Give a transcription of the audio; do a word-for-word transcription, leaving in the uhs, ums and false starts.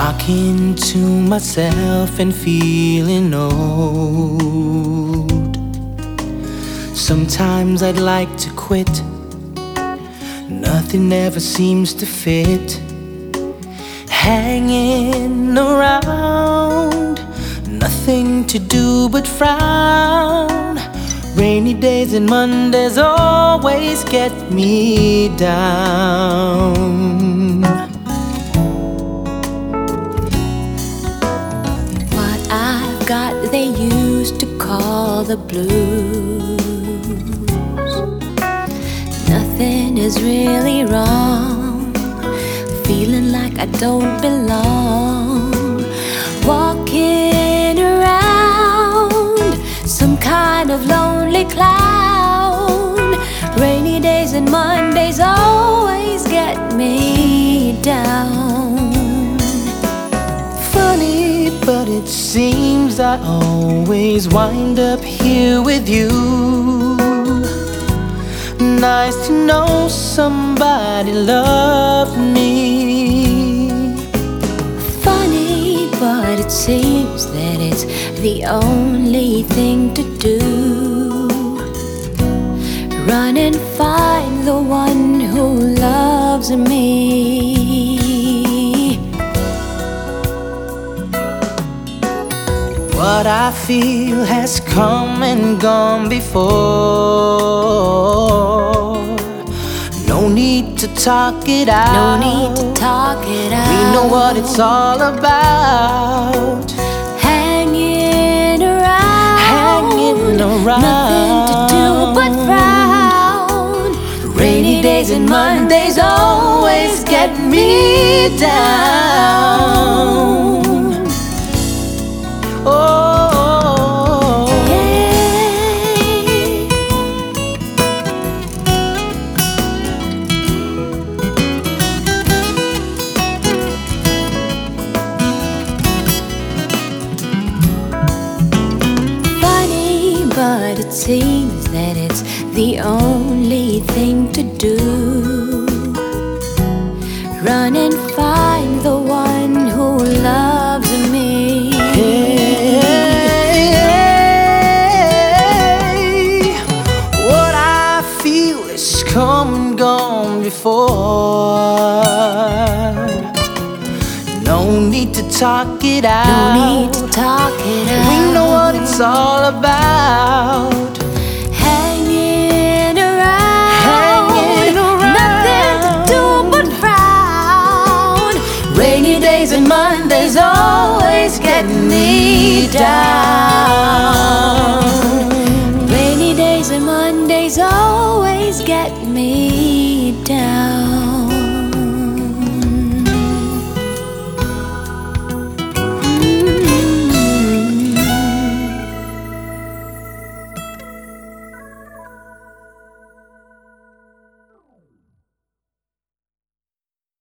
talking to myself and feeling old. Sometimes I'd like to quit, nothing ever seems to fit. Hanging around, nothing to do but frown. Rainy days and Mondays always get me down. What I've got they used to call the blues. Nothing is really wrong, feeling like I don't belong. Walking around some kind of lonely clown. Rainy days and Mondays always get me down. Funny, but it seems I always wind up here with you. Nice to know somebody loved me. Funny, but it seems that it's the only thing to do. Run and find the one who loves me. What I feel has come and gone before. No need to talk it out. No need to talk it out. We know what it's all about. Hanging around, Hanging around. nothing to do but frown. Rainy days and Mondays always get me down. Oh. But it seems that it's the only thing to do. Run and find the one who loves me. Hey, what I feel is come and gone before. No need to talk it out. No need to talk it out. We know what it's all about. Hanging around, Hanging around. nothing to do but frown. Rainy days and Mondays always get me down. Rainy days and Mondays always get me down.